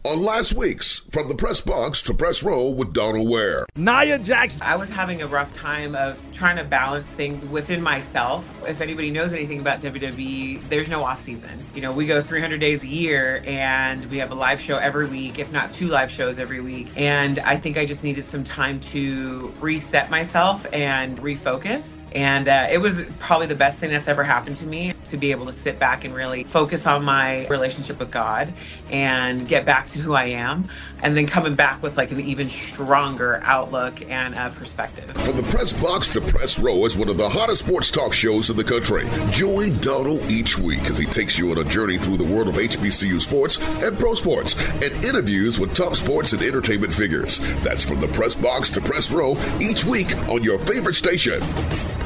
on last week's From the Press Box to Press Row with Donald Ware. Nia Jax. I was having a rough time of trying to balance things within myself. If anybody knows anything about WWE, there's no off season. You know, we go 300 days a year and we have a live show every week, if not 2 live shows every week. And I think I just needed some time to reset myself and refocus. And it was probably the best thing that's ever happened to me, to be able to sit back and really focus on my relationship with God and get back to who I am, and then coming back with like an even stronger outlook and perspective. From the Press Box to Press Row is one of the hottest sports talk shows in the country. Join Donald each week as he takes you on a journey through the world of HBCU sports and pro sports and interviews with top sports and entertainment figures. That's From the Press Box to Press Row each week on your favorite station.